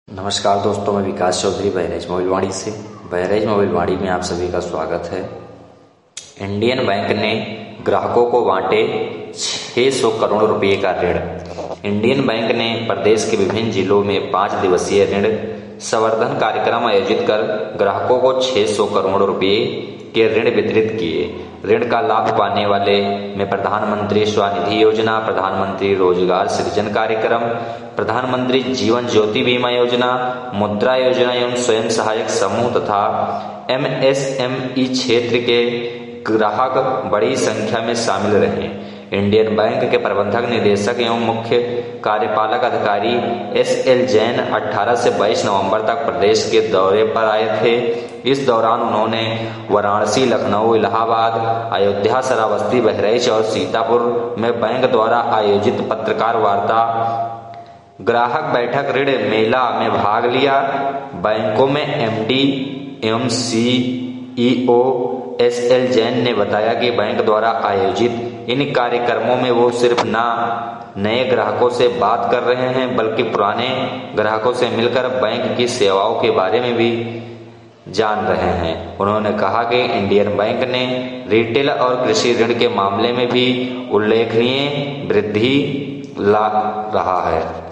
नमस्कार दोस्तों, मैं विकास चौधरी बहराइच मोबिलवाड़ी से। बहराइच मोबिलवाड़ी में आप सभी का स्वागत है। इंडियन बैंक ने ग्राहकों को बांटे 600 करोड़ रुपए का ऋण। इंडियन बैंक ने प्रदेश के विभिन्न जिलों में 5 दिवसीय ऋण संवर्धन कार्यक्रम आयोजित कर ग्राहकों को 600 करोड़ रुपए के ऋण वितरित किए। ऋण का लाभ पाने वाले में प्रधानमंत्री स्वनिधि योजना, प्रधानमंत्री रोजगार सृजन कार्यक्रम, प्रधानमंत्री जीवन ज्योति बीमा योजना, मुद्रा योजना एवं स्वयं सहायक समूह तथा MSME क्षेत्र के ग्राहक बड़ी संख्या में शामिल रहे। इंडियन बैंक के प्रबंधक निदेशक एवं मुख्य कार्यपालक अधिकारी SL जैन 18 से 22 नवंबर तक प्रदेश के दौरे पर आए थे। इस दौरान उन्होंने वाराणसी, लखनऊ, इलाहाबाद, अयोध्या, श्रावस्ती, बहराइच और सीतापुर में बैंक द्वारा आयोजित पत्रकार वार्ता, ग्राहक बैठक, ऋण मेला में भाग लिया। बैंकों में MD एवं CEO SL जैन ने बताया कि बैंक द्वारा आयोजित इन कार्यक्रमों में वो सिर्फ नए ग्राहकों से बात कर रहे हैं, बल्कि पुराने ग्राहकों से मिलकर बैंक की सेवाओं के बारे में भी जान रहे हैं। उन्होंने कहा कि इंडियन बैंक ने रिटेल और कृषि ऋण के मामले में भी उल्लेखनीय वृद्धि ला रहा है।